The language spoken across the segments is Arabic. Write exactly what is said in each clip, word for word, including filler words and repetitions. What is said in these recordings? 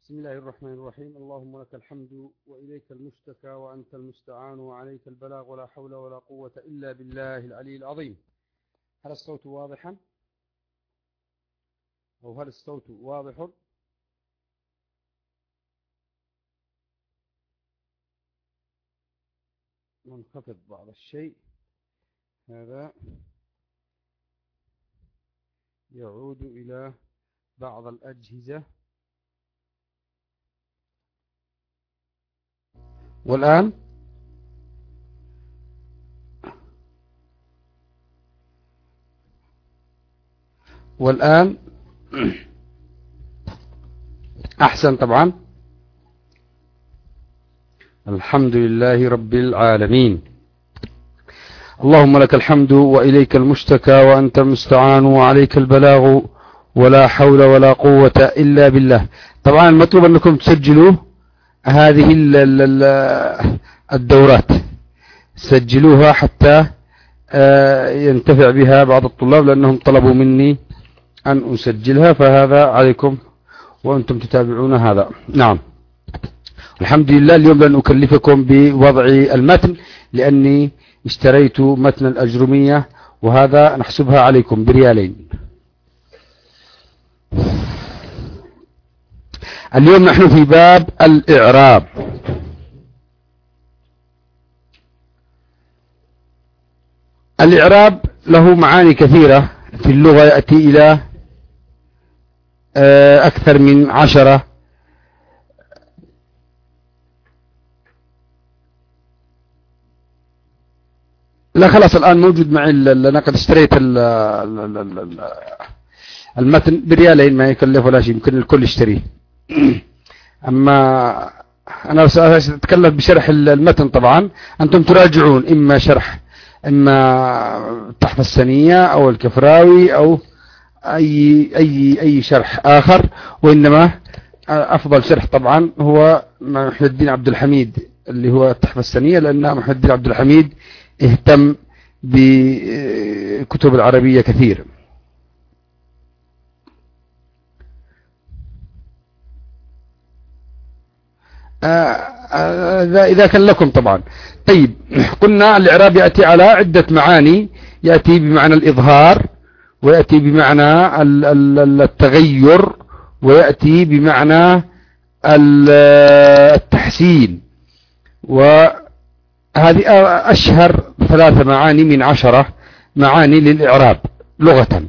بسم الله الرحمن الرحيم. اللهم لك الحمد وإليك المشتكى وأنت المستعان وعليك البلاغ ولا حول ولا قوة إلا بالله العلي العظيم. هل الصوت واضحا أو هل الصوت واضح؟ منخفض بعض الشيء، هذا يعود إلى بعض الأجهزة. والآن والآن أحسن طبعا. الحمد لله رب العالمين. اللهم لك الحمد وإليك المشتكى وأنت المستعان وعليك البلاغ ولا حول ولا قوة إلا بالله. طبعا المطلوب أنكم تسجلوه هذه الدورات، سجلوها حتى ينتفع بها بعض الطلاب، لأنهم طلبوا مني أن أسجلها، فهذا عليكم وأنتم تتابعون هذا. نعم، الحمد لله. اليوم لن أكلفكم بوضع المتن لأني اشتريت متن الأجرمية، وهذا نحسبها عليكم بريالين. اليوم نحن في باب الإعراب. الإعراب له معاني كثيرة في اللغة، يأتي إلى أكثر من عشرة. لا خلاص، الآن موجود معي، أنا قد اشتريت المتن بريالين، ما يكلف ولا شيء، يمكن الكل يشتريه. أما أنا سأتكلم بشرح المتن. طبعا أنتم تراجعون إما شرح إما تحفة السنية أو الكفراوي أو أي أي أي شرح آخر، وإنما أفضل شرح طبعا هو محمد الدين عبد الحميد اللي هو التحفة السنية، لأن محمد الدين عبد الحميد اهتم بكتب العربية كثير. إذا كان لكم طبعا. طيب، قلنا الإعراب يأتي على عدة معاني. يأتي بمعنى الإظهار، ويأتي بمعنى التغير، ويأتي بمعنى التحسين، وهذه أشهر ثلاث معاني من عشرة معاني للإعراب لغة.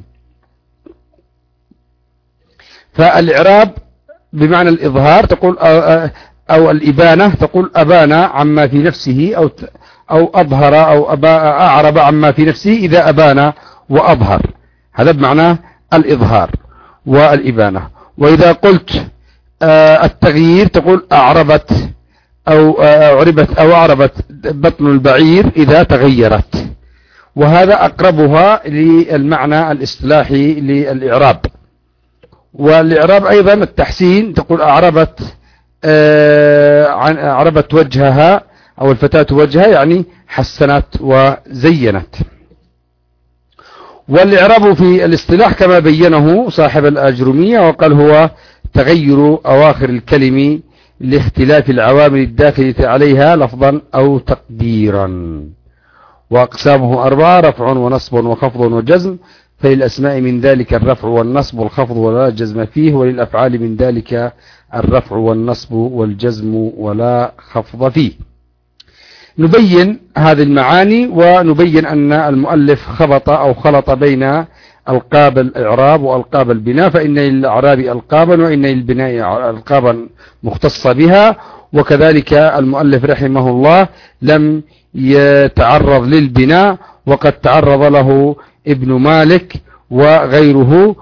فالإعراب بمعنى الإظهار تقول أو الإبانة، تقول أبان عما في نفسه، أو أو أظهر أو أعرب عما في نفسه إذا أبان وأظهر. هذا بمعنى الإظهار والإبانة. وإذا قلت التغيير تقول أعربت أو أعربت أو أعربت بطن البعير إذا تغيرت. وهذا أقربها للمعنى الاصطلاحي للإعراب. والإعراب أيضا التحسين، تقول أعربت أعربت وجهها أو الفتاة وجهها، يعني حسنت وزينت. والإعراب في الاصطلاح كما بينه صاحب الأجرمية، وقال هو تغير أواخر الكلم لاختلاف العوامل الداخلة عليها لفظا أو تقديرا. وأقسامه أربعة: رفع ونصب وخفض وجزم. فللأسماء من ذلك الرفع والنصب والخفض ولا جزم فيه، وللأفعال من ذلك الرفع والنصب والجزم ولا خفض فيه. نبين هذه المعاني، ونبين أن المؤلف خبط أو خلط بين ألقاب الإعراب وألقاب البناء، فإن للإعراب ألقابا وإن للبناء ألقابا مختصة بها. وكذلك المؤلف رحمه الله لم يتعرض للبناء، وقد تعرض له ابن مالك وغيره.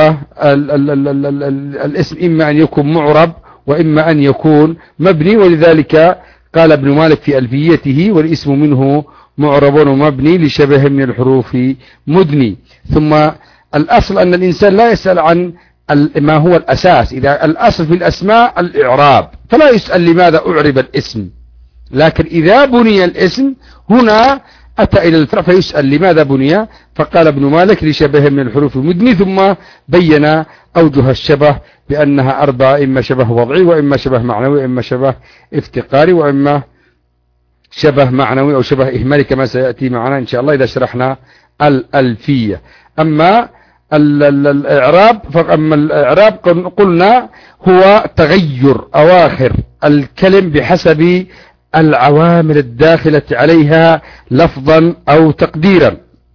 والاسم إما أن يكون معرب وإما أن يكون مبني، ولذلك قال ابن مالك في ألفيته: والاسم منه معرب ومبني لشبه من الحروف مدني. ثم الأصل أن الإنسان لا يسأل عن ما هو الأساس. إذا الأصل في الأسماء الإعراب، فلا يسأل لماذا أعرب الاسم، لكن إذا بني الاسم هنا أتى إلى الفعل فيسأل لماذا بني؟ فقال ابن مالك لشبه من الحروف المدني، ثم بين أوجه الشبه بأنها أربعة: إما شبه وضعي، وإما شبه معنوي، وإما شبه افتقاري، وإما شبه معنوي أو شبه إهمالي، كما سيأتي معنا إن شاء الله إذا شرحنا الألفية. أما الإعراب فأما الإعراب قلنا هو تغير أواخر الكلم بحسب العوامل الداخلة عليها لفظا أو تقديرا.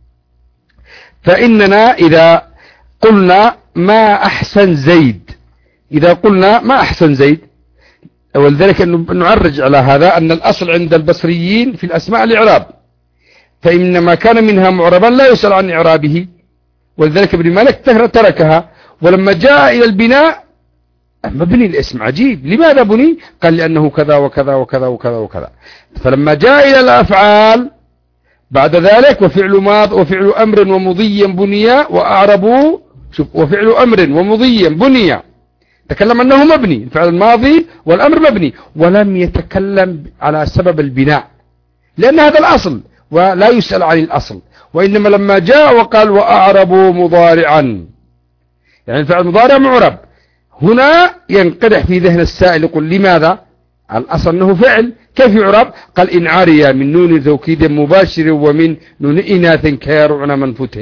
فإننا إذا قلنا ما أحسن زيد، إذا قلنا ما أحسن زيد، ولذلك نعرج على هذا أن الأصل عند البصريين في الأسماء الإعراب، فإنما كان منها معربا لا يسأل عن إعرابه، ولذلك ابن مالك تركها. ولما جاء إلى البناء مبني الاسم عجيب، لماذا بني؟ قال لأنه كذا وكذا وكذا وكذا وكذا. فلما جاء إلى الأفعال بعد ذلك وفعل ماض وفعل أمر ومضي بني وأعربوا، شوف، وفعل أمر ومضي بني، تكلم أنه مبني، الفعل الماضي والأمر مبني، ولم يتكلم على سبب البناء لأن هذا الأصل ولا يسأل عن الأصل. وإنما لما جاء وقال وأعربوا مضارعا، يعني الفعل مضارع معرب، هنا ينقدح في ذهن السائل يقول لماذا؟ الأصل أنه فعل، كيف يعرب؟ قال إن عارية من نون توكيد مباشر ومن نون إناث كيرعن منفوت.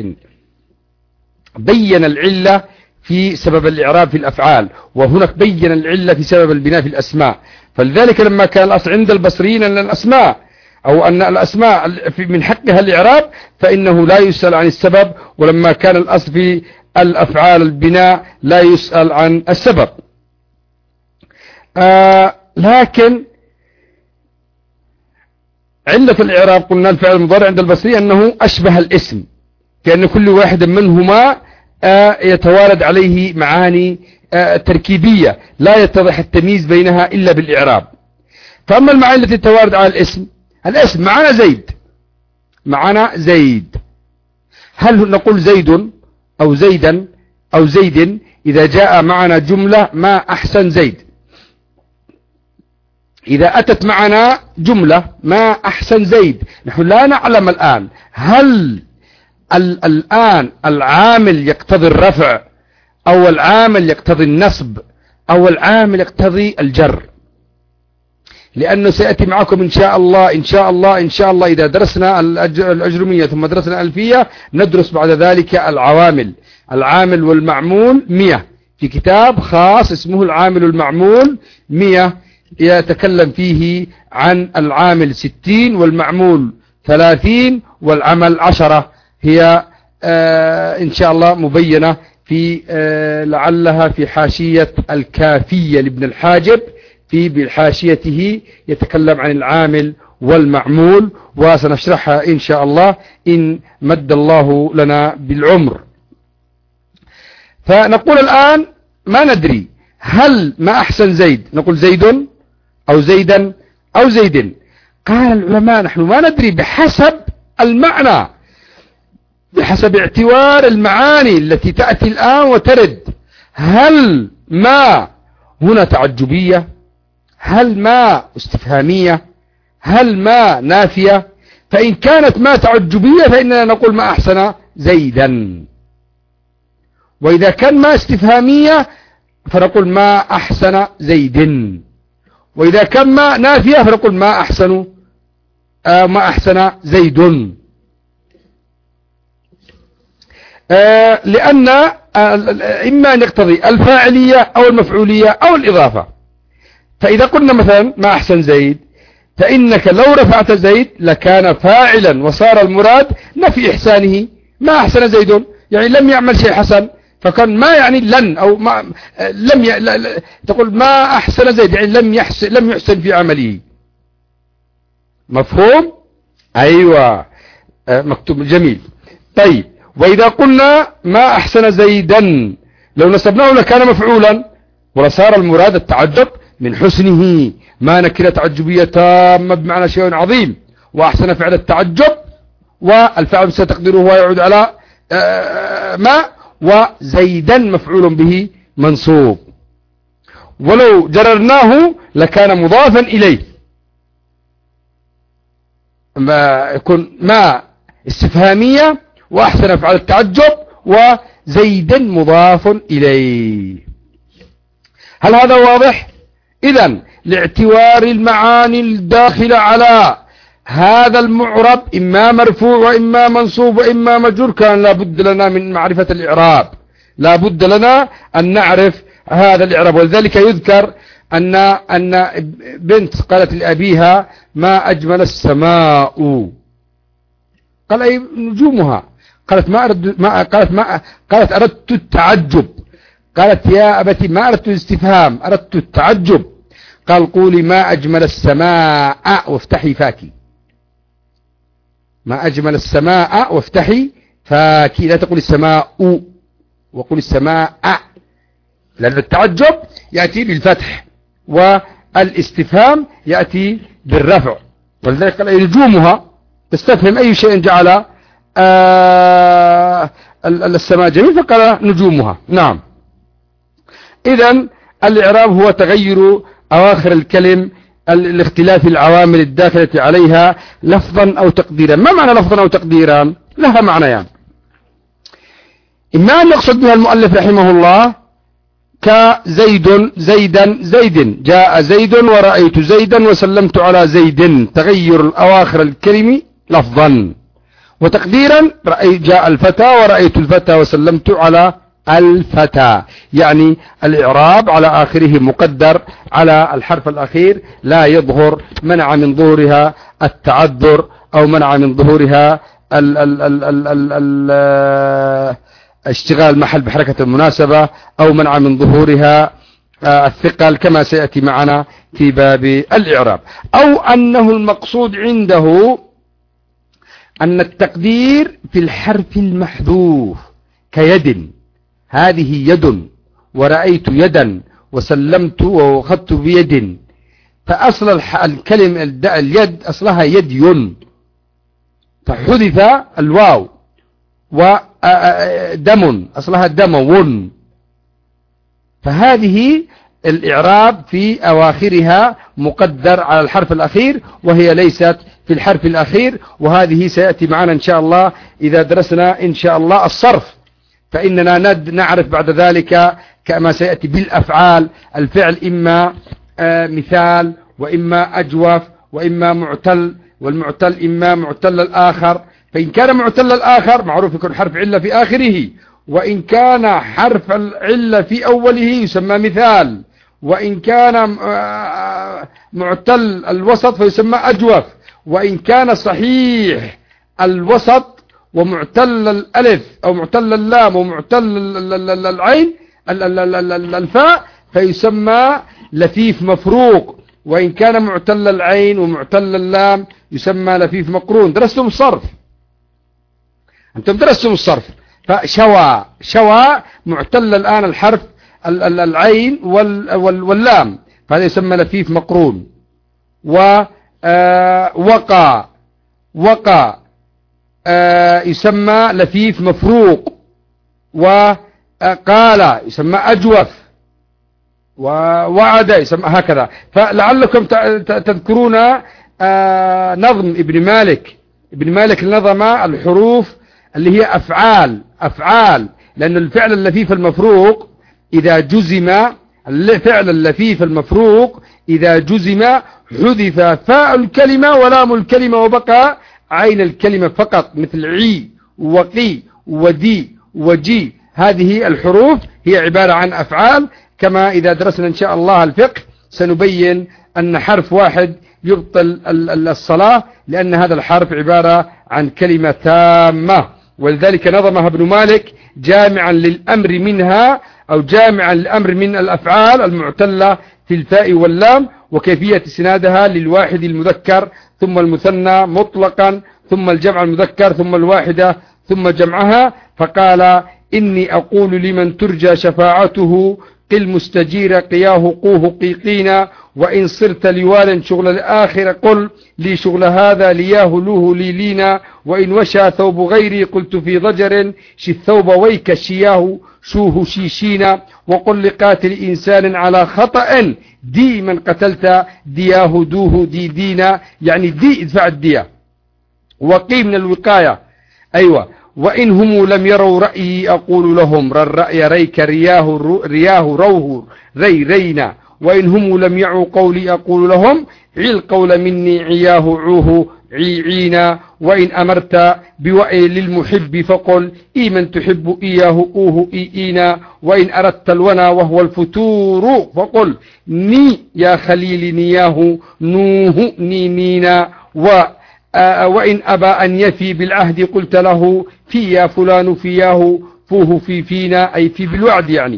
بين العلة في سبب الإعراب في الأفعال، وهناك بين العلة في سبب البناء في الأسماء. فلذلك لما كان الأصل عند البصريين أن الأسماء أو أن الأسماء من حقها الإعراب فإنه لا يسأل عن السبب، ولما كان الأصل في الأفعال البناء لا يسأل عن السبب. آه لكن علة الإعراب قلنا الفعل المضارع عند البصري أنه أشبه الاسم، كأن كل واحد منهما آه يتوارد عليه معاني آه تركيبية لا يتضح التمييز بينها إلا بالإعراب. فأما المعاني التي تتوارد على الاسم، الاسم معنا زيد، معنا زيد، هل نقول زيد أو زيدا أو زيد إذا جاء معنا جملة ما أحسن زيد؟ إذا أتت معنا جملة ما أحسن زيد، نحن لا نعلم الآن هل الآن العامل يقتضي الرفع أو العامل يقتضي النصب أو العامل يقتضي الجر، لأنه سيأتي معكم إن شاء الله إن شاء الله إن شاء الله إذا درسنا الأجرمية ثم درسنا الألفية ندرس بعد ذلك العوامل، العامل والمعمول مية، في كتاب خاص اسمه العامل والمعمول مية يتكلم فيه عن العامل ستين والمعمول ثلاثين والعمل عشرة، هي آه إن شاء الله مبينة في آه لعلها في حاشية الكافية لابن الحاجب، في بحاشيته يتكلم عن العامل والمعمول، وسنشرحها إن شاء الله إن مد الله لنا بالعمر. فنقول الآن ما ندري هل ما أحسن زيد نقول زيد أو زيدا أو زيد. قال العلماء نحن ما ندري بحسب المعنى، بحسب اعتبار المعاني التي تأتي الآن وترد، هل ما هنا تعجبية، هل ما استفهامية، هل ما نافية؟ فإن كانت ما تعجبية فإننا نقول ما أحسن زيدا، وإذا كان ما استفهامية فنقول ما أحسن زيد، وإذا كان ما نافية فنقول ما أحسن آه ما أحسن زيد. آه لأن آه إما أن يقتضي الفاعلية أو المفعولية أو الإضافة. فإذا قلنا مثلا ما أحسن زيد، فإنك لو رفعت زيد لكان فاعلا وصار المراد نفي إحسانه، ما أحسن زيد يعني لم يعمل شيء حسن، فكان ما يعني لن أو ما لم ي... ل... ل... تقول ما أحسن زيد يعني لم يحسن لم يحسن في عمله. مفهوم؟ أيوة مكتوب جميل. طيب وإذا قلنا ما أحسن زيدا لو نسبناه لكان مفعولا ولصار المراد التعجب من حسنه، ما نكرة تعجبية تامة بمعنى شيء عظيم، وأحسن فعل التعجب، والفعل ستقدره هو يعود على ما، وزيدا مفعول به منصوب، ولو جررناه لكان مضافا إليه. ما يكون ما استفهامية، وأحسن أفعال التعجب، وزيد مضاف إليه. هل هذا واضح؟ إذن لاعتوار المعاني الداخلة على هذا المعرب إما مرفوع وإما منصوب وإما مجرور، كان لابد لنا من معرفة الإعراب، لابد لنا أن نعرف هذا الإعراب. ولذلك يذكر أن أن بنت قالت لأبيها: ما أجمل السماء. قال: أي نجومها. قالت: ما أرد ما قالت ما قالت أردت التعجب. قالت: يا أبتي ما أردت الاستفهام، أردت التعجب. قال: قولي: ما أجمل السماء وافتحي فاكي. ما أجمل السماء وافتحي فاكي، لا تقول السماء وقول السماء، لأن التعجب يأتي بالفتح والاستفهام يأتي بالرفع. ولذلك قال: نجومها تستفهم أي شيء جعل آه السماء جميل، فقال: نجومها. نعم. إذن الإعراب هو تغير أواخر الكلم لاختلاف العوامل الداخلة عليها لفظا أو تقديرا. ما معنى لفظا أو تقديرا؟ لها معنيان، يعني. إما أن يقصد بها المؤلف رحمه الله كزيد زيدا زيد، جاء زيد ورأيت زيدا وسلمت على زيد، تغير أواخر الكلم لفظا. وتقديرا: رأي جاء الفتى ورأيت الفتى وسلمت على الفتى، يعني الإعراب على آخره مقدر على الحرف الأخير، لا يظهر، منع من ظهورها التعذر أو منع من ظهورها ال ال ال ال ال ال اشتغال محل بحركة المناسبة، أو منع من ظهورها الثقل، كما سيأتي معنا في باب الإعراب. أو أنه المقصود عنده أن التقدير في الحرف المحذوف كيد، هذه يد، ورأيت يدا، وسلمت وأخذت بيد. فأصل الكلمة اليد أصلها يدي، فحذف الواو، ودم أصلها دمون. فهذه الإعراب في أواخرها مقدر على الحرف الأخير، وهي ليست في الحرف الأخير. وهذه سيأتي معنا إن شاء الله إذا درسنا إن شاء الله الصرف، فإننا نعرف بعد ذلك كما سيأتي بالأفعال الفعل إما مثال وإما أجوف وإما معتل، والمعتل إما معتل الآخر. فإن كان معتل الآخر معروف يكون حرف علة في آخره، وإن كان حرف العلة في أوله يسمى مثال، وإن كان معتل الوسط فيسمى أجوف، وإن كان صحيح الوسط ومعتل الألف أو معتل اللام ومعتل العين الفاء فيسمى لفيف مفروق، وإن كان معتل العين ومعتل اللام يسمى لفيف مقرون. درستم الصرف، أنتم درستم الصرف. فشوى شوى معتل الآن الحرف العين واللام، فهذا يسمى لفيف مقرون. ووقى وقى يسمى لفيف مفروق، وقال يسمى أجوف، ووعد يسمى هكذا. فلعلكم تذكرون نظم ابن مالك. ابن مالك نظم الحروف اللي هي أفعال أفعال لأن الفعل اللفيف المفروق إذا جزم الفعل اللفيف المفروق إذا جزم حذف فاء الكلمة ولام الكلمة وبقى عين الكلمة فقط، مثل عي وقي ودي وجي. هذه الحروف هي عبارة عن أفعال، كما إذا درسنا إن شاء الله الفقه سنبين أن حرف واحد يبطل الصلاة، لأن هذا الحرف عبارة عن كلمة تامة. ولذلك نظمها ابن مالك جامعا للأمر منها، أو جامعا للأمر من الأفعال المعتلة في الفاء واللام، وكيفية اسنادها للواحد المذكر ثم المثنى مطلقا ثم الجمع المذكر ثم الواحدة ثم جمعها. فقال: إني أقول لمن ترجى شفاعته قل مستجير قياه قوه قيقينا، وإن صرت لوالا شغل الآخر قل لي شغل هذا لياه لوه لي لينا، وإن وشى ثوب غيري قلت في ضجر شي الثوب ويك شياه شوه شيشينا، وقل لقاتل إنسان على خطأ دي من قتلت دياه دوه دي دينا، يعني دي ادفع الدية وقي من الوقاية. أيوة. وإن هم لم يروا رأيي أقول لهم الرأي ريك رياه رياه روه ري رينا. وإن هم لم يعوا قولي أقول لهم عي القول مني عياه عوه عي عينا. وإن أمرت بوئي للمحب فقل إي من تحب إياه أوه إي إينا. وإن أردت الونا وهو الفتور فقل ني يا خليل نياه نوه ني نينا. و وإن أبى أن يفي بالعهد قلت له في يا فلان فياه فوه في فينا أي في بالوعد يعني.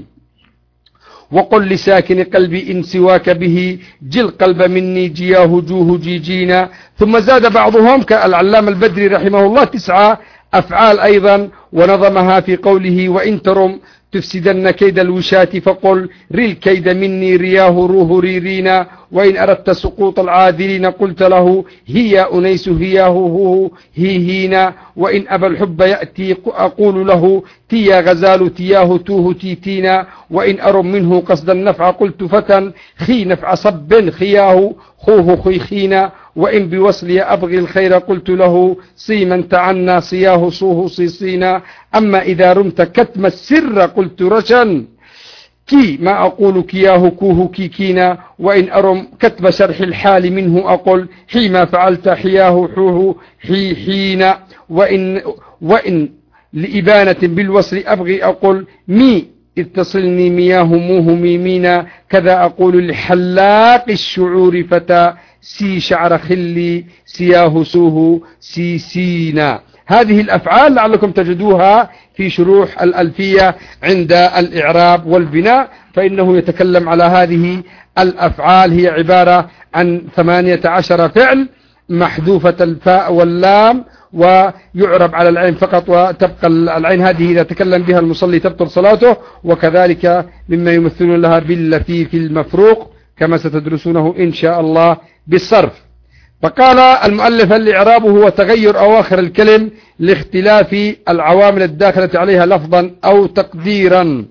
وقل لساكن قلبي إن سواك به جل قلب مني جياه جوه جيجينا. ثم زاد بعضهم كالعلامة البدري رحمه الله تسعة أفعال أيضا ونظمها في قوله وإن ترم تفسدن كيد الوشاة فقل ري الكيد مني رياه روه ريرينا. وإن أردت سقوط العاذلين قلت له هي أنيس هياه هو هي هينا. وإن أبى الحب يأتي أقول له تيا غزال تياه توه تيتينا. وإن أرم منه قصد النفع قلت فتى خي نفع صب خياه خوه خيخينا. وإن بوصلي أبغي الخير قلت له صيما تعنى صياه صوه صيصينا. أما إذا رمت كتم السر قلت رشا كي ما أقول كياه كوه كيكينا. وإن أرم كتب شرح الحال منه أقول حي ما فعلت حياه حوه حي حينا. وإن, وإن لإبانة بالوصل أبغي أقول مي اتصلني مياه موه ميمينا. كذا أقول لحلاق الشعور فتى سي شعر خلي سياه سوه سي سينا. هذه الأفعال لعلكم تجدوها في شروح الألفية عند الإعراب والبناء، فإنه يتكلم على هذه الأفعال. هي عبارة عن ثمانية عشر فعل محذوفة الفاء واللام ويعرب على العين فقط، وتبقى العين هذه إذا تكلم بها المصلي تبطل صلاته، وكذلك مما يمثلون لها باللفيف المفروق كما ستدرسونه إن شاء الله بالصرف. فقال المؤلف الإعراب هو تغير أواخر الكلم لاختلاف العوامل الداخلة عليها لفظا أو تقديرا.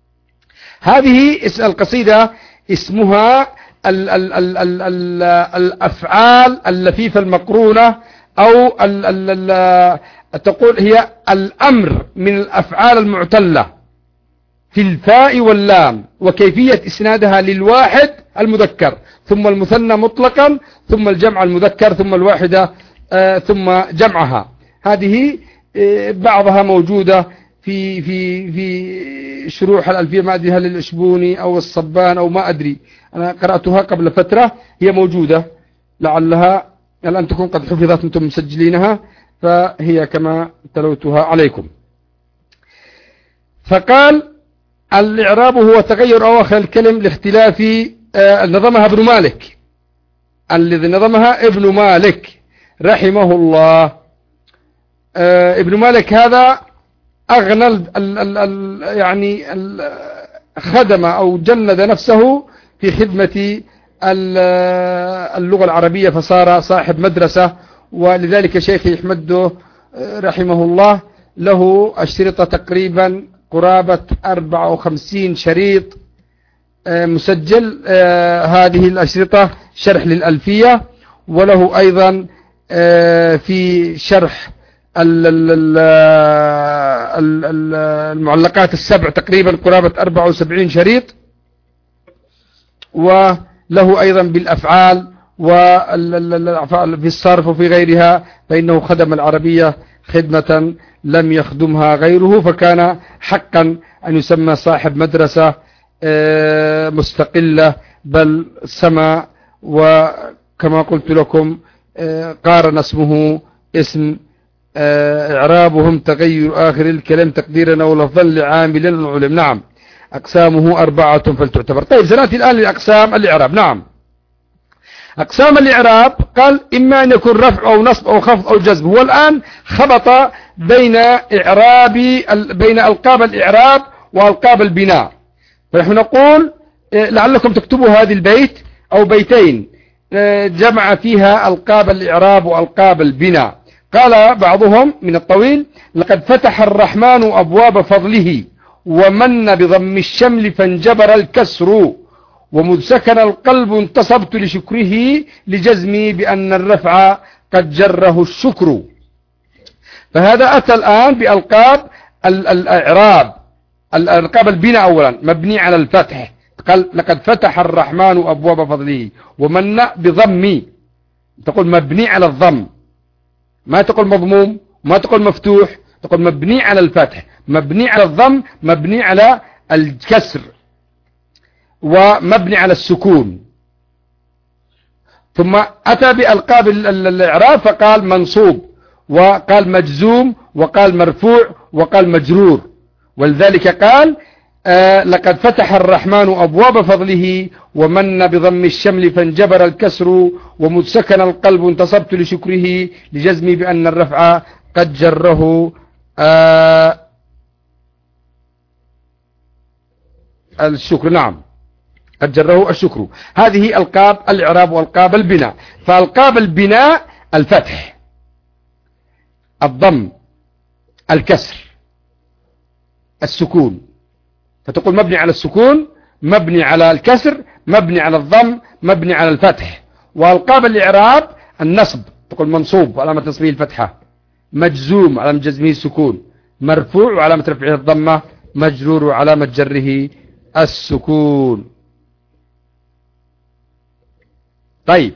هذه القصيدة اسمها ال ال ال ال ال الأفعال اللفيفة المقرونة، أو ال ال ال تقول هي الأمر من الأفعال المعتلة في الفاء واللام، وكيفية إسنادها للواحد المذكر ثم المثنى مطلقا ثم الجمع المذكر ثم الواحدة آه ثم جمعها. هذه آه بعضها موجودة في في في شروح الألفية، ما أدري هل الإشبوني أو الصبان أو ما أدري، أنا قرأتها قبل فترة، هي موجودة لعلها الآن تكون قد حفظت أنتم مسجلينها، فهي كما تلوتها عليكم. فقال الإعراب هو تغير أواخر الكلم لاختلاف آه نظمها ابن مالك، الذي نظمها ابن مالك رحمه الله. آه ابن مالك هذا أغنى ال ال ال يعني ال خدم أو جند نفسه في خدمة اللغة العربية، فصار صاحب مدرسة، ولذلك شيخي أحمد رحمه الله له أشرطة تقريبا قرابة أربعة وخمسين شريط مسجل، هذه الأشرطة شرح للألفية، وله أيضا في شرح المعلقات السبع تقريبا قرابة أربعة وسبعين شريط، وله أيضا بالأفعال والأفعال في الصرف وفي غيرها، فإنه خدم العربية خدمة لم يخدمها غيره، فكان حقا أن يسمى صاحب مدرسة مستقلة، بل سما وكما قلت لكم قارن اسمه اسم إعرابهم تغير آخر الكلام تقديرا أو لفظا لعامل العلم. نعم، أقسامه أربعة فلتعتبر. طيب سنأتي الآن لأقسام الإعراب. نعم، أقسام الإعراب قال إما أن يكون رفع أو نصب أو خفض أو جزم. هو الآن خبط بين إعراب بين ألقاب الإعراب وألقاب البناء، فنحن نقول لعلكم تكتبوا هذه البيت أو بيتين جمع فيها ألقاب الإعراب وألقاب البناء. قال بعضهم من الطويل: لقد فتح الرحمن أبواب فضله ومن بضم الشمل فانجبر الكسر، ومذ سكن القلب انتصبت لشكره لجزمي بأن الرفع قد جره الشكر. فهذا أتى الآن بألقاب الإعراب، الألقاب البناء أولا مبني على الفتح، قال لقد فتح الرحمن أبواب فضله، ومن بضم، تقول مبني على الضم، ما تقول مضموم، ما تقول مفتوح، تقول مبني على الفتح، مبني على الضم، مبني على الكسر، ومبني على السكون. ثم أتى بألقاب الإعراب فقال منصوب، وقال مجزوم، وقال مرفوع، وقال مجرور. ولذلك قال آه لقد فتح الرحمن أبواب فضله، ومن بضم الشمل فانجبر الكسر، ومسكن القلب انتصبت لشكره، لجزمي بأن الرفع قد جره آه الشكر. نعم، قد جره الشكر. هذه ألقاب الإعراب وألقاب البناء. فألقاب البناء الفتح، الضم، الكسر، السكون. فتقول مبني على السكون، مبني على الكسر، مبني على الضم، مبني على الفتح. وألقاب الإعراب النصب، تقول منصوب وعلامة نصبه الفتحة، مجزوم وعلامة جزمه السكون، مرفوع وعلامة رفعه الضمة، مجرور وعلامة جره السكون. طيب،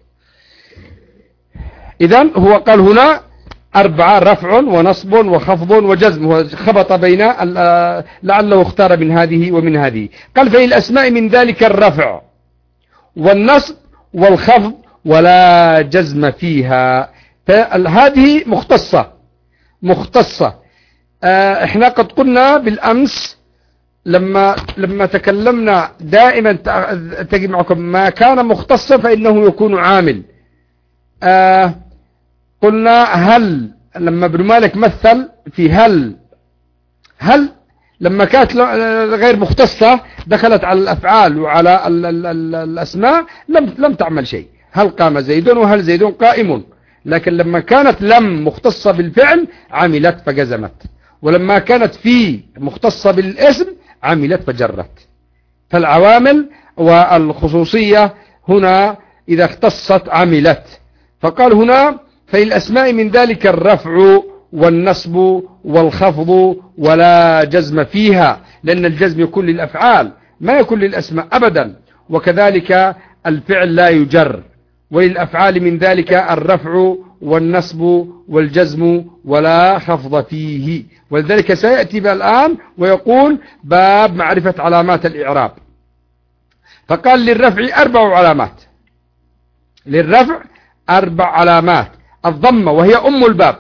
إذن هو قال هنا أربعة: رفع ونصب وخفض وجزم. هو خبط بين لعله اختار من هذه ومن هذه. قال في الأسماء من ذلك الرفع والنصب والخفض ولا جزم فيها. هذه مختصة مختصة احنا قد قلنا بالأمس لما لما تكلمنا دائما تجي معكم ما كان مختصا فإنه يكون عامل. آه قلنا هل، لما ابن مالك مثل في هل هل لما كانت غير مختصة دخلت على الأفعال وعلى ال ال ال الأسماء لم لم تعمل شيء. هل قام زيد وهل زيد قائم. لكن لما كانت لم مختصة بالفعل عملت فجزمت، ولما كانت في مختصة بالاسم عملت فجرت. فالعوامل والخصوصية هنا إذا اختصت عملت. فقال هنا في الأسماء من ذلك الرفع والنصب والخفض ولا جزم فيها، لأن الجزم يكون للأفعال ما يكون للأسماء أبدا. وكذلك الفعل لا يجر. وللأفعال من ذلك الرفع والنصب والجزم ولا خفض فيه. ولذلك سيأتي الآن ويقول باب معرفة علامات الإعراب. فقال للرفع أربع علامات. للرفع أربع علامات: الضمة وهي أم الباب،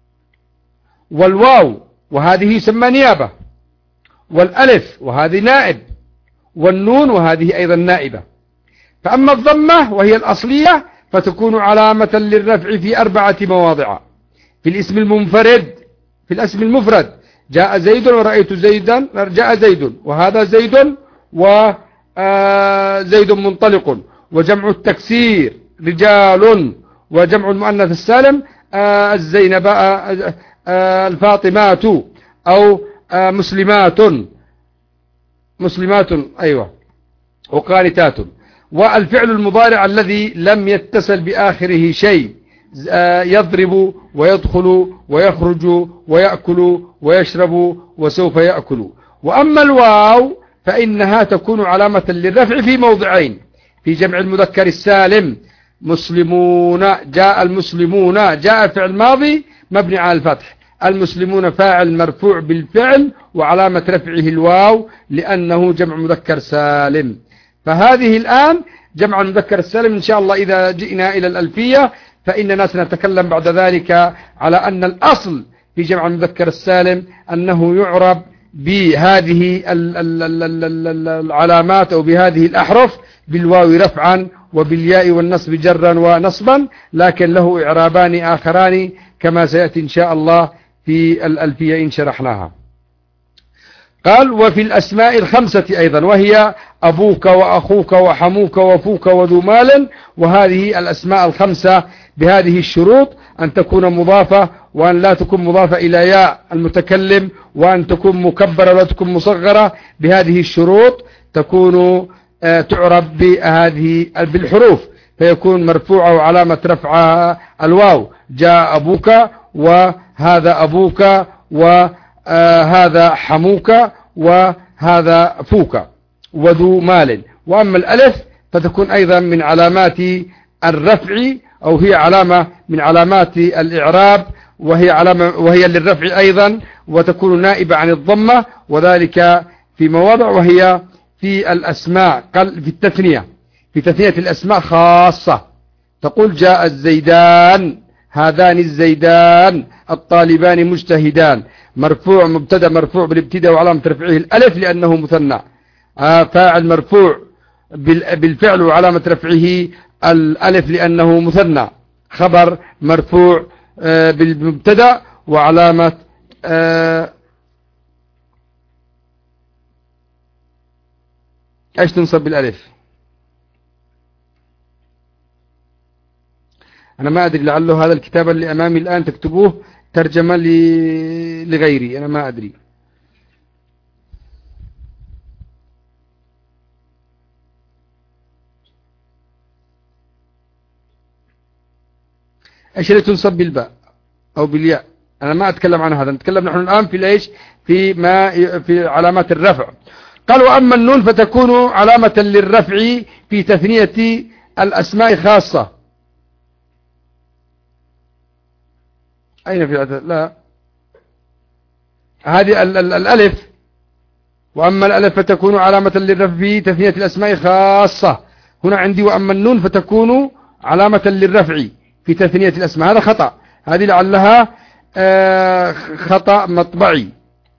والواو وهذه يسمى نيابة، والألف وهذه نائب، والنون وهذه أيضا نائبة. فأما الضمة وهي الأصلية فتكون علامة للرفع في أربعة مواضع: في الاسم المنفرد، في الاسم المفرد جاء زيد ورأيت زيدا، جاء زيد وهذا زيد وزيد منطلق. وجمع التكسير رجال، وجمع المؤنث السالم الزينباء الفاطمات، أو مسلمات مسلمات أيوة وقانتات. والفعل المضارع الذي لم يتصل بآخره شيء: يضرب ويدخل ويخرج ويأكل ويشرب وسوف يأكل. وأما الواو فإنها تكون علامة للرفع في موضعين: في جمع المذكر السالم مسلمون، جاء المسلمون، جاء فعل ماضي مبني على الفتح، المسلمون فاعل مرفوع بالفعل وعلامة رفعه الواو لأنه جمع مذكر سالم. فهذه الآن جمع المذكر السالم إن شاء الله إذا جئنا إلى الألفية فإننا سنتكلم بعد ذلك على أن الأصل في جمع المذكر السالم أنه يعرب بهذه العلامات أو بهذه الأحرف: بالواو رفعا، وبالياء والنصب جرا ونصبا، لكن له إعرابان آخران كما سيأتي إن شاء الله في الألفية إن شرحناها. قال: وفي الأسماء الخمسة أيضا، وهي أبوك وأخوك وحموك وفوك وذو مال. وهذه الأسماء الخمسة بهذه الشروط: أن تكون مضافة، وأن لا تكون مضافة إلى ياء المتكلم، وأن تكون مكبرة ولا تكون مصغرة. بهذه الشروط تكون تعرب بهذه بالحروف، فيكون مرفوعة وعلامة رفعها الواو: جاء أبوك، هذا أبوك وهذا حموك وهذا فوك وذو مال. وأما الألف فتكون أيضا من علامات الرفع، أو هي علامة من علامات الإعراب، وهي علامة وهي للرفع أيضا، وتكون نائبة عن الضمة، وذلك في مواضع، وهي في الأسماء قال في التثنية، في تثنية الأسماء خاصة، تقول جاء الزيدان، هذان الزيدان، الطالبان مجتهدان. مرفوع مبتدا مرفوع بالابتداء وعلامة رفعه الألف لأنه مثنى. آه فاعل مرفوع بالفعل وعلامة رفعه الألف لأنه مثنى. خبر مرفوع آه بالمبتدا وعلامة آه ايش تنصب بالألف؟ أنا ما أدري، لعله هذا الكتاب اللي أمامي الآن تكتبوه ترجمة لغيري، أنا ما أدري. ايش اللي تنصب بالباء او بالياء؟ انا ما اتكلم عن هذا، نتكلم نحن الان في ايش؟ في ما في علامات الرفع. قال واما النون فتكون علامة للرفع في تثنية الاسماء خاصة. اين في العدد؟ لا، هذه ال ال الالف. واما الالف فتكون علامة للرفع في تثنية الاسماء خاصة. هنا عندي واما النون فتكون علامة للرفع في تثنية الأسماء، هذا خطأ، هذه لعلها آه خطأ مطبعي،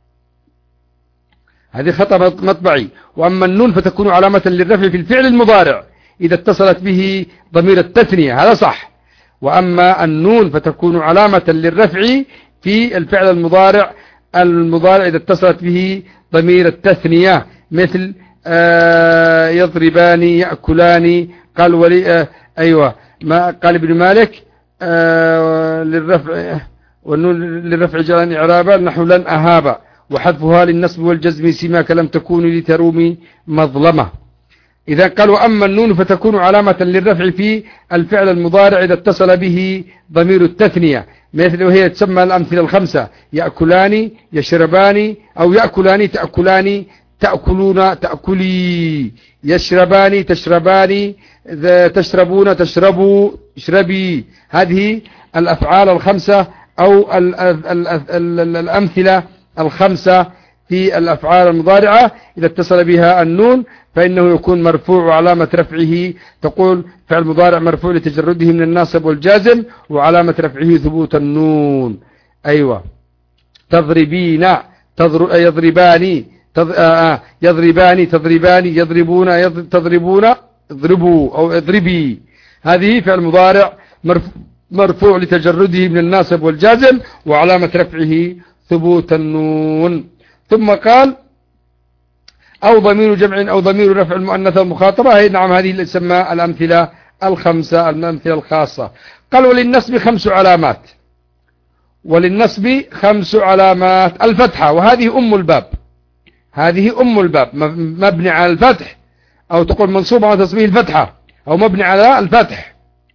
هذه خطأ مطبعي. وأما النون فتكون علامة للرفع في الفعل المضارع إذا اتصلت به ضمير التثنية، هذا صح. وأما النون فتكون علامة للرفع في الفعل المضارع المضارع إذا اتصلت به ضمير التثنية، مثل آه يضربان، يأكلان. قال ولي آه أيوة ما قال ابن مالك آه للرفع والنون للرفع جلان إعرابا نحو لن أهابا، وحذفها للنصب والجزم سماك لم تكون لترومي مظلمة. إذا قال وأما النون فتكون علامة للرفع في الفعل المضارع إذا اتصل به ضمير التثنية، مثل وهي تسمى الأمثلة الخمسة: يأكلان، يشربان، أو يأكلان تأكلان، تأكلون تأكلي، يشربان تشربان، تشربون تشربوا اشربي. هذه الأفعال الخمسة أو الأمثلة الخمسة في الأفعال المضارعة إذا اتصل بها النون فإنه يكون مرفوع وعلامة رفعه تقول فعل مضارع مرفوع لتجرده من الناصب والجازم وعلامة رفعه ثبوت النون. أيوة. تضربين تضر... يضربان تض... آه يضربان تضربان يضربون يض... تضربون اضربوا أو اضربي. هذه فعل مضارع مرفوع مرفوع لتجرده من الناصب والجازم وعلامة رفعه ثبوت النون. ثم قال أو ضمير جمع أو ضمير رفع المؤنثة المخاطبة. هي نعم هذه اللي تسمى الأمثلة الخمسة الأمثلة الخاصة. قال وللنصب خمس علامات. وللنصب خمس علامات: الفتحة، وهذه أم الباب، هذه أم الباب، مبني على الفتح، أو تقول منصوب على تصبيه الفتحة، أو مبني على الفتح.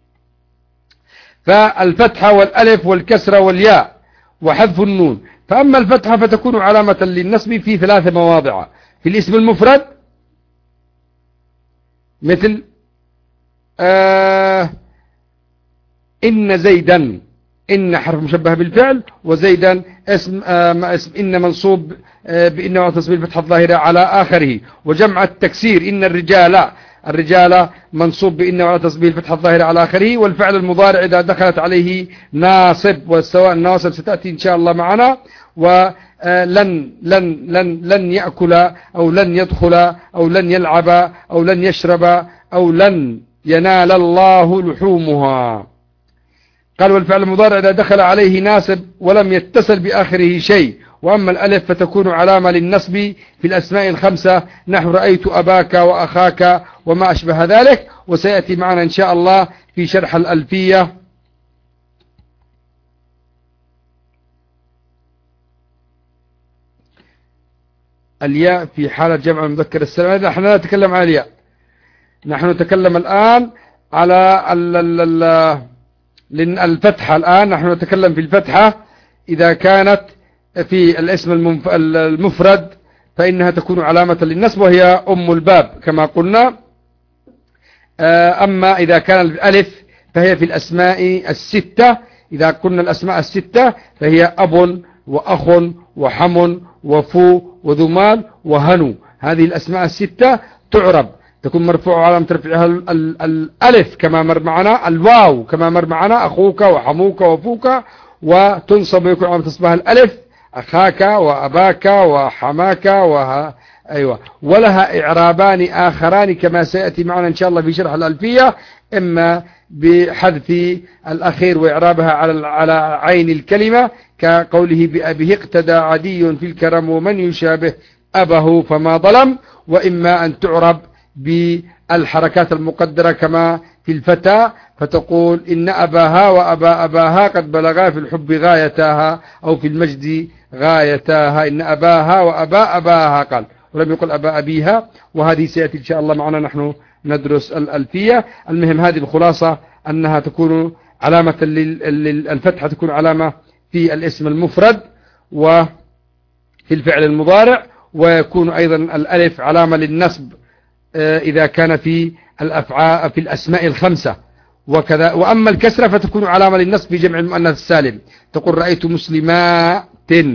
فالفتحة والألف والكسرة والياء وحذف النون. فأما الفتحة فتكون علامة للنصب في ثلاث مواضع: في الاسم المفرد مثل آه إن زيدا، إن حرف مشبه بالفعل، وزيدا اسم آه اسم إن منصوب آه بإن وتصبيح الفتحة الظاهرة على آخره. وجمع التكسير إن الرجال، الرجال منصوب بإن وعلى تصبيح الفتحة الظاهرة على آخره. والفعل المضارع إذا دخلت عليه ناصب، والسواء الناصب ستأتي إن شاء الله معنا. ولن لن لن لن يأكل أو لن يدخل أو لن يلعب أو لن يشرب أو لن ينال الله لحومها. قال والفعل المضارع إذا دخل عليه ناصب ولم يتصل بآخره شيء. وأما الألف فتكون علامة للنصب في الأسماء الخمسة نحو رأيت أباك وأخاك وما أشبه ذلك، وسيأتي معنا إن شاء الله في شرح الألفية. الياء في حالة جمع المذكر السالم. هذا نحن لا نتكلم عن الياء، نحن نتكلم الآن على الفتحة. الآن نحن نتكلم في الفتحة إذا كانت في الاسم المفرد فإنها تكون علامة للنصب وهي أم الباب كما قلنا. أما إذا كان الألف فهي في الأسماء الستة. إذا قلنا الأسماء الستة فهي أب وأخ وحم وفو وذو مال وهنو. هذه الأسماء الستة تعرب، تكون مرفوعة علامة رفعها الألف كما مر معنا، الواو كما مر معنا، أخوك وحموك وفوك، وتنصب ويكون علامة نصبها الألف، أخاك وأباك وحماك وها أيوة. ولها إعرابان آخران كما سيأتي معنا إن شاء الله في شرح الألفية، إما بحذف الأخير وإعرابها على على عين الكلمة كقوله بأبيه اقتدى عدي في الكرم ومن يشابه أبه فما ظلم، وإما أن تعرب بالحركات المقدرة كما في الفتى فتقول إن أباها وأبا أباها قد بلغا في الحب غايتاها أو في المجد غايتاها. إن أباها وأبا أباها قال ولم يقل أبا أبيها، وهذه سيأتي إن شاء الله معنا نحن ندرس الألفية. المهم هذه الخلاصة أنها تكون علامة للفتحة، تكون علامة في الاسم المفرد وفي الفعل المضارع، ويكون أيضا الألف علامة للنصب إذا كان في الأفعال في الأسماء الخمسة وكذا. وأما الكسرة فتكون علامة للنصب في جمع المؤنث السالم، تقول رأيت مسلمات،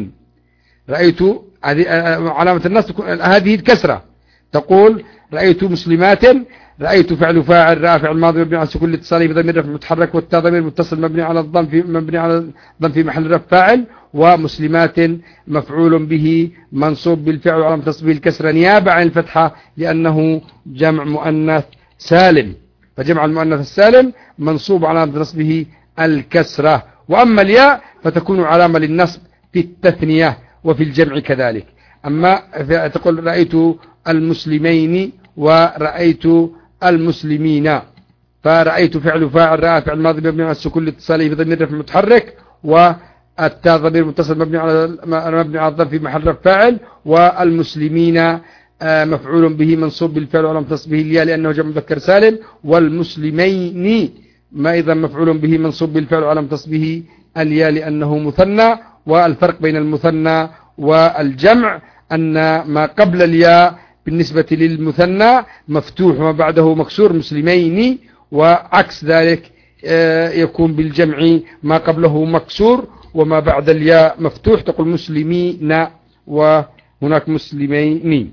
رأيت علامة النصب هذه الكسرة، تقول رأيت مسلمات، رأيت فعل فاعل رافع الماضي مبني على السكون الاتصالي بضمير رفع متحرك، والتاء ضمير متصل مبني على الضم في مبني على الضم في محل رفع فاعل، ومسلمات مفعول به منصوب بالفعل وعلامة نصبه الكسرة نيابة عن الفتحة لأنه جمع مؤنث سالم، فجمع المؤنث السالم منصوب على نصبه الكسرة. وأما الياء فتكون علامة للنصب في التثنية وفي الجمع كذلك. أما تقول رأيت المسلمين ورأيت المسلمين، فرأيت فعل فاعل رافع الماضي مبني على السكون الاتصالي بضمير رفع متحرك، والتاء ضمير متصل مبني على مبني على الضم في محل رفع فاعل، والمسلمين مفعول به منصوب بالفعل وعلامة نصبه الياء لأنه جمع مذكر سالم، والمسلمين ما إذا مفعول به منصوب بالفعل وعلامة نصبه الياء لأنه مثنى. والفرق بين المثنى والجمع أن ما قبل الياء بالنسبة للمثنى مفتوح وما بعده مكسور مسلمين، وعكس ذلك يكون بالجمع ما قبله مكسور وما بعد الياء مفتوح، تقول مسلمين وهناك مسلمين.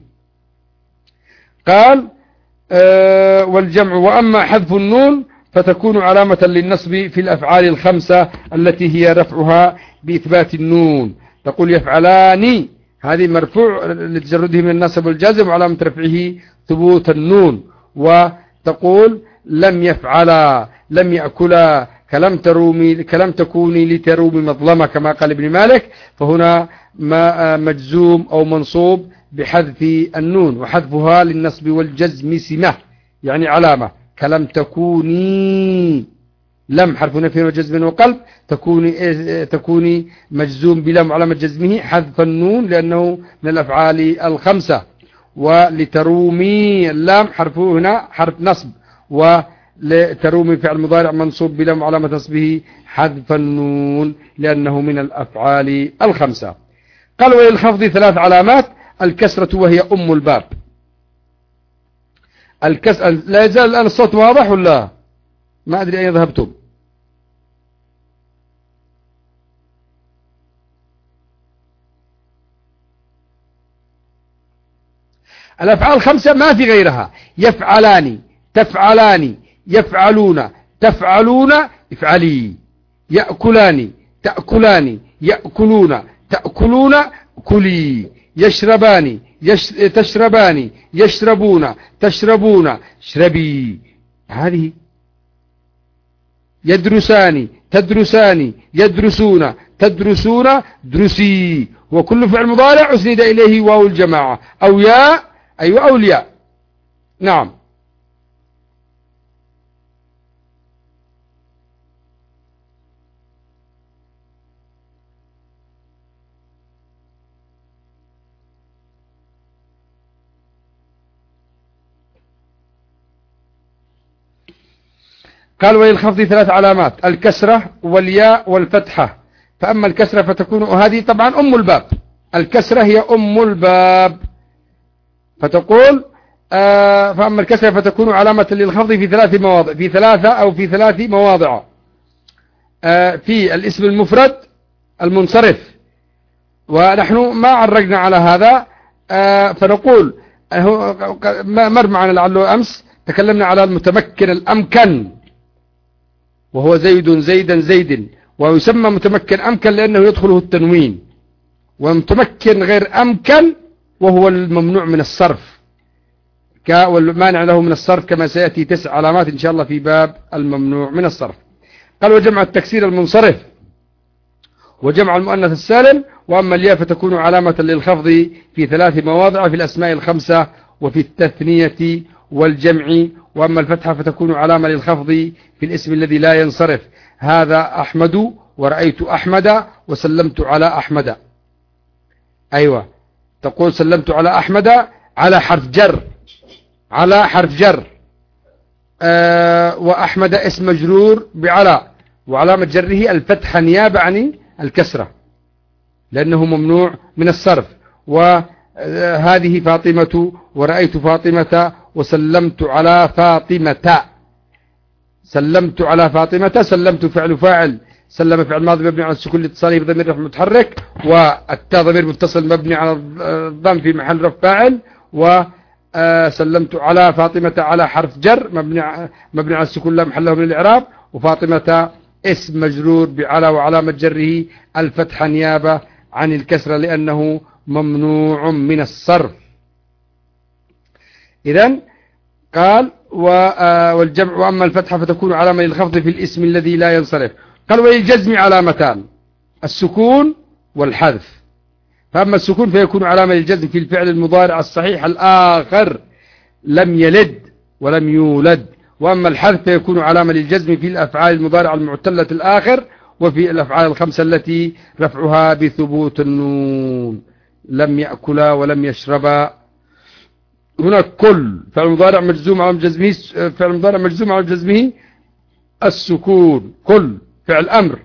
قال والجمع. وأما حذف النون فتكون علامة للنصب في الأفعال الخمسة التي هي رفعها بإثبات النون، تقول يفعلان، هذه مرفوع لتجرده من النصب والجازم وعلامة رفعه ثبوت النون. وتقول لم يفعلا، لم يأكلا، كلم ترومي، كلم تكوني لترومي مظلمة كما قال ابن مالك، فهنا ما مجزوم أو منصوب بحذف النون، وحذفها للنصب والجزم سمة يعني علامة. كلم تكوني، لم حرف نفي وجزم وقلب، تكوني تكوني مجزوم بلام علامة جزمه حذف النون لأنه من الأفعال الخمسة. ولترومي اللام حرفه هنا حرف نصب، ولترومي فعل مضارع منصوب بلام علامة نصبه حذف النون لأنه من الأفعال الخمسة. قال وللخفض ثلاث علامات: الكسرة وهي أم الباب. الكسر لا يزال الآن الصوت واضح ولا ما أدري أين ذهبتم؟ الأفعال خمسة ما في غيرها: يفعلان، تفعلان، يفعلون، تفعلون، افعلي. يأكلان، تأكلان، يأكلون، تأكلون، كلي. يشربان، يش... تشربان، يشربون، تشربون، اشربي. هذه. يدرسان، تدرسان، يدرسون، تدرسون، درسي. وكل فعل مضارع أسند إليه واو الجماعة أو ياء، أيوة أو الياء. نعم. قال وللخفض ثلاث علامات: الكسرة والياء والفتحة فأما الكسرة فتكون، وهذه طبعا أم الباب، الكسرة هي أم الباب، فتقول آه فأما الكسرة فتكون علامة للخفض في ثلاث مواضع، في ثلاثة أو في ثلاث مواضع، آه في الاسم المفرد المنصرف، ونحن ما عرقنا على هذا، آه فنقول مر معنا لعله أمس تكلمنا على المتمكن الأمكن، وهو زيد زيدا زيد، ويسمى متمكن أمكن لأنه يدخله التنوين، ومتمكن غير أمكن وهو الممنوع من الصرف والمانع له من الصرف، كما سيأتي تسع علامات إن شاء الله في باب الممنوع من الصرف. قال وجمع التكسير المنصرف وجمع المؤنث السالم. وأما الياء فتكون علامة للخفض في ثلاث مواضع في الأسماء الخمسة وفي التثنية والجمع. وأما الفتحة فتكون علامة للخفض في الاسم الذي لا ينصرف، هذا أحمد ورأيت أحمد وسلمت على أحمد. أيوة، تقول سلمت على أحمد على حرف جر، على حرف جر، آه وأحمد اسم مجرور بعلى، وعلامة جره الفتحة نيابة عن الكسرة لأنه ممنوع من الصرف. وهذه فاطمة ورأيت فاطمة وسلمت على فاطمة، سلمت على فاطمة، سلمت فعل فاعل، سلم فعل ماضي مبني على السكون لاتصاله بضمير رفع متحرك، والتاء ضمير متصل مبني على الضم في محل رفع فاعل. وسلمت على فاطمة على حرف جر مبني مبني على السكون لا محل له من الإعراب، وفاطمة اسم مجرور بعلى وعلامة جره الفتحة نيابة عن الكسرة لأنه ممنوع من الصرف. إذن قال والجمع. وأما الفتحة فتكون علامة للخفض في الاسم الذي لا ينصرف. قال وللجزم علامتان، السكون والحذف. فأما السكون فيكون علامة للجزم في الفعل المضارع الصحيح الآخر لم يلد ولم يولد. وأما الحذف فيكون علامة للجزم في الأفعال المضارعة المعتلة الآخر وفي الأفعال الخمسة التي رفعها بثبوت النون، لم يأكلا ولم يشربا. هنا كل فعل مضارع مجزوم على جزمه، فعل مضارع مجزوم على جزمه السكون. كل فعل أمر،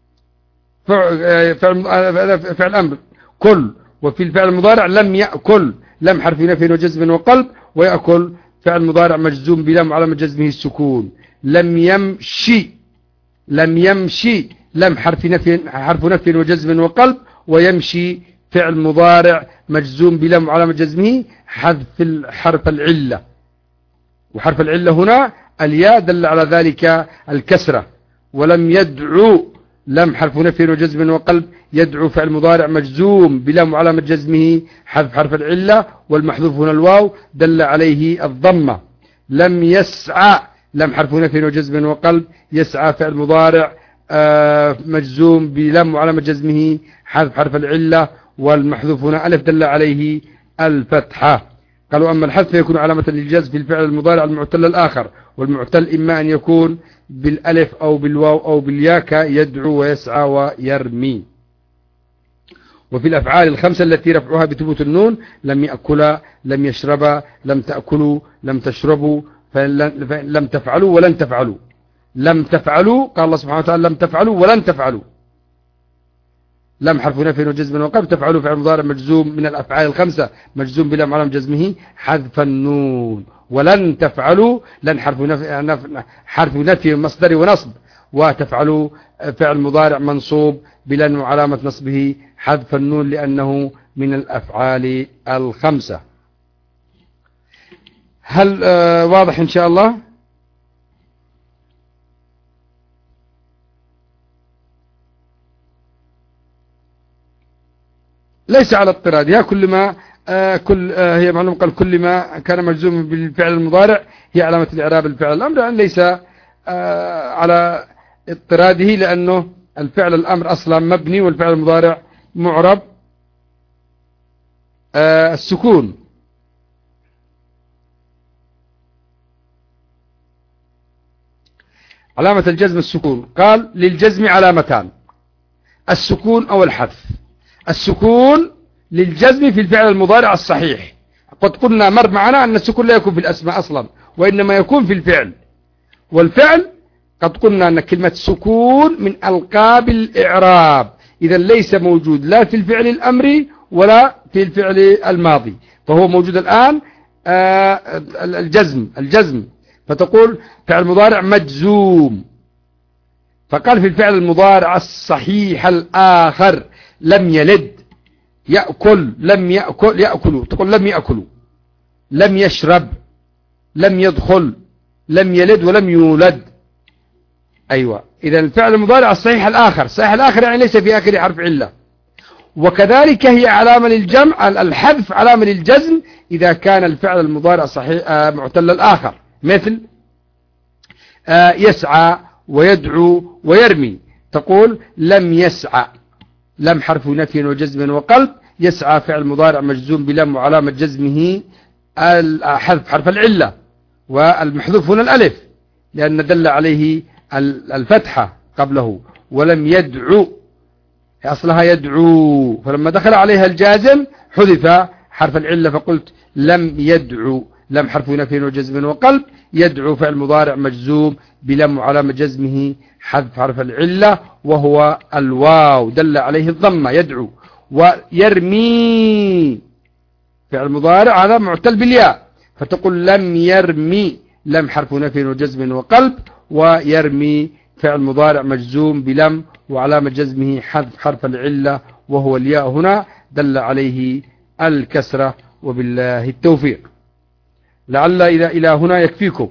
فعل فعل أمر كل. وفي الفعل المضارع لم يأكل، لم حرف نفي وجزم وقلب، ويأكل فعل مضارع مجزوم بلم علامة جزمه السكون. لم يمشي، لم يمشي، لم حرف نفي حرف نفي وجزم وقلب، ويمشي فعل مضارع مجزوم بلم علامة جزمه حذف حرف العلة. وحرف العلة هنا الياء دل على ذلك الكسرة. ولم يدعو، لم حرف نفي وجزم وقلب، يدعو فعل مضارع مجزوم بلام علامة جزمه حذف حرف العلة، والمحذوف هنا الواو دل عليه الضمة. لم يسعى، لم حرف نفي وجزم وقلب، يسعى فعل مضارع مجزوم بلام علامة جزمه حذف حرف العلة، والمحذوف هنا ألف دل عليه الفتحة. قالوا أما الحذف يكون علامة للجزم في الفعل المضارع المعتل الآخر، والمعتل إما أن يكون بالألف أو بالواو أو بالياء كيدعو ويسعى ويرمي. وفي الأفعال الخمسة التي رفعها بثبوت النون لم يأكلا، لم يشربا، لم تأكلوا، لم تشربوا، فلم تفعلوا ولن تفعلوا. لم تفعلوا قال الله سبحانه وتعالى لم تفعلوا ولن تفعلوا. لم حرف نفي وجزم وقلب، تفعلوا فعل مضارع مجزوم من الأفعال الخمسة مجزوم بلام علامة جزمه حذف النون. ولن تفعلوا، لن حرف نفي حرف نفي مصدر ونصب، وتفعلوا فعل مضارع منصوب بلن وعلامة نصبه حذف النون لأنه من الأفعال الخمسة. هل آه واضح إن شاء الله؟ ليس على اضطراد، هي كل ما آه كل آه هي معلومة قال كل ما كان مجزوم بالفعل المضارع هي علامة الإعراب الفعل الأمر، يعني ليس آه على اضطراده، لأنه الفعل الأمر أصلا مبني والفعل المضارع معرب آه السكون. علامة الجزم السكون. قال للجزم علامتان، السكون أو الحذف. السكون للجزم في الفعل المضارع الصحيح. قد قلنا مر معنا أن السكون لا يكون في الأسماء أصلا، وإنما يكون في الفعل. والفعل قد قلنا أن كلمة سكون من ألقاب الإعراب، إذا ليس موجود لا في الفعل الأمري ولا في الفعل الماضي، فهو موجود الآن الجزم الجزم فتقول فعل مضارع مجزوم. فقال في الفعل المضارع الصحيح الآخر لم يلد يأكل لم يأكل يأكل تقول لم يأكلوا، لم يشرب، لم يدخل، لم يلد ولم يولد. أيوة، إذا الفعل المضارع الصحيح الآخر، صحيح الآخر يعني ليس في آخر حرف علة. وكذلك هي علامة للجمع، الحذف علامة للجزم إذا كان الفعل المضارع صحيح آه معتل الآخر، مثل آه يسعى ويدعو ويرمي. تقول لم يسعى، لم حرف نفي وجزم وقلب، يسعى فعل مضارع مجزوم بلم وعلامة جزمه حذف حرف العلة، والمحذوف هنا الألف لأن دل عليه الفتحة قبله. ولم يدعو أصلها يدعو، فلما دخل عليها الجازم حذف حرف العلة فقلت لم يدعو، لم حرف نفي وجزم وقلب، يدعو فعل مضارع مجزوم بلم وعلامة جزمه حذف حرف العلة وهو الواو دل عليه الضمة يدعو. ويرمي فعل مضارع هذا معتل بالياء فتقول لم يرمي، لم حرف نفي وجزم وقلب، ويرمي فعل مضارع مجزوم بلم وعلامة جزمه حذف حرف العلة وهو الياء هنا دل عليه الكسرة. وبالله التوفيق. لعل إذا إلى هنا يكفيكم.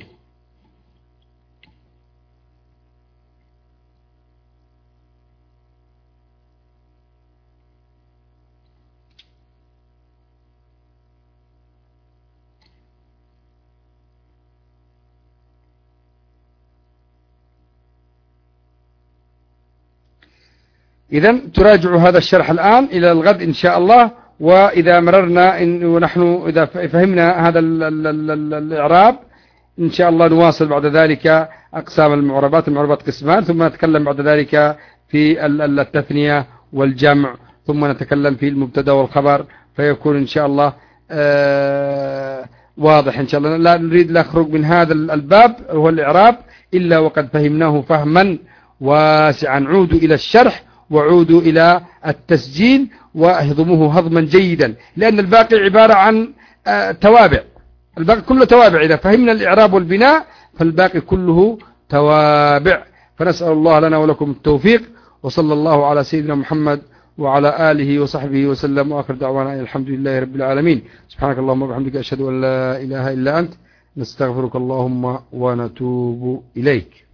إذا تراجع هذا الشرح الآن إلى الغد إن شاء الله. وإذا مررنا إن ونحن إذا فهمنا هذا ال ال ال ال الإعراب إن شاء الله نواصل بعد ذلك أقسام المعربات. المعربات قسمان، ثم نتكلم بعد ذلك في التثنية والجمع، ثم نتكلم في المبتدا والخبر، فيكون إن شاء الله آه واضح إن شاء الله. لا نريد نخرج من هذا الباب هو الإعراب إلا وقد فهمناه فهما واسعا. عودوا إلى الشرح وعودوا إلى التسجيل واهضموه هضما جيدا، لأن الباقي عبارة عن توابع، الباقي كله توابع. إذا فهمنا الإعراب والبناء فالباقي كله توابع. فنسأل الله لنا ولكم التوفيق، وصلى الله على سيدنا محمد وعلى آله وصحبه وسلم، وآخر دعوانا الحمد لله رب العالمين. سبحانك اللهم وبحمدك أشهد أن لا إله إلا أنت، نستغفرك اللهم ونتوب إليك.